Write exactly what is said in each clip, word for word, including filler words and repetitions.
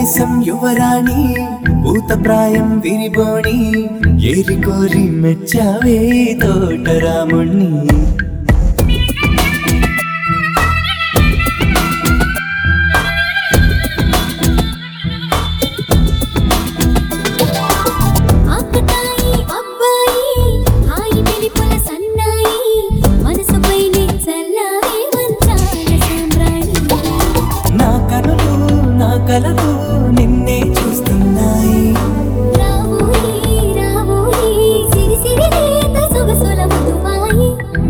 దేశం యువరాణి భూతప్రాయం విరిబోణి ఏరి కోరి మెచ్చావే తోటరాముణ్ణి కలలు నిన్నే చూస్తున్నాయి రావోయి రావోయి సిరి సిరి లేత సొగసుల మధువాయి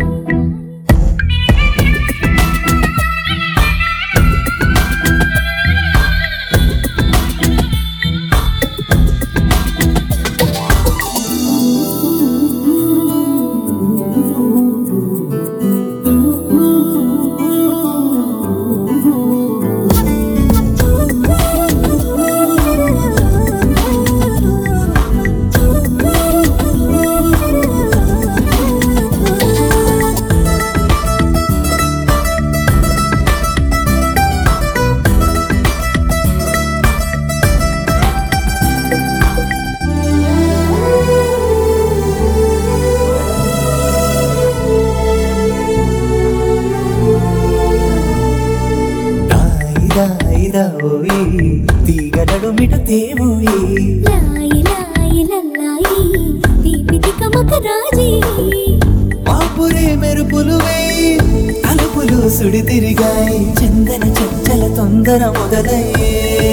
తీగడడు మిట తేవోయి లాయి లాయి లల్లాయి దీపితి కమక రాజీ పాపురే మెరుపులు వేయి అలుపులు సుడి తిరిగాయి చందన చంచల తొందర మొదలయ్యే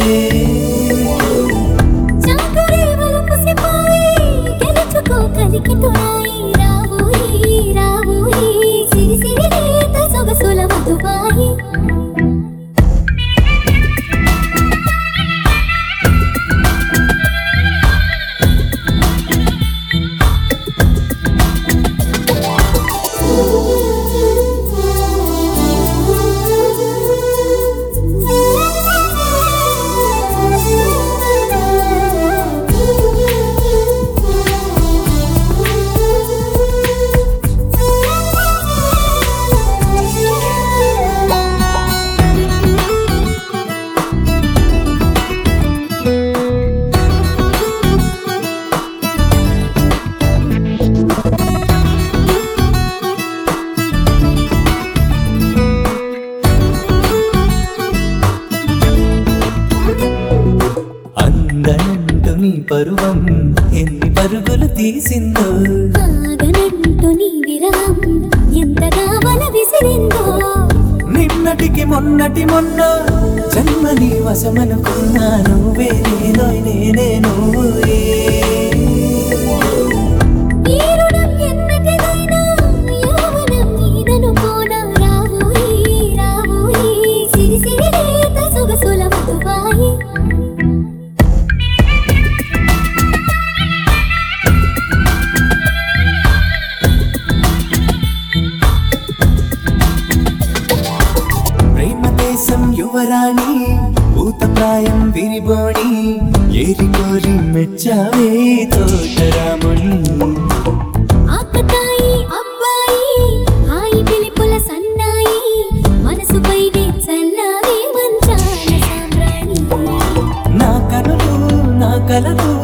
చాకురే వలపు సిపాయి గెలుచుకో కలికి తోయి రావోయి రావోయి సిరి సిరి లేత సొగసుల మధువాయి అందనంటూ నీ పరువం ఎన్ని పరుగులు తీసిందో ఆగనంటూ నీ విరహం ఎంతగా వల విసిరిందో నిన్నటికి మొన్నటి మొన్న జన్మని వశమనుకున్నా నువ్వే నేనో నేనే నువ్వే ఈ రుణం ఎన్నటిదైనా యౌవనం నీదనుకోనా రావోయి రావోయి సిరి సిరి లేత సొగసుల మధువాయి యువరాణి భూతప్రాయం విరిబోణి ఏరి కోరి మెచ్చావే తోటరాముణ్ణి ఆకతాయి అబ్బాయి హాయి పిలిపుల సన్నాయి మనసుపై చల్లావే మంచాల సామ్రాణి నా కనులు నా కలలు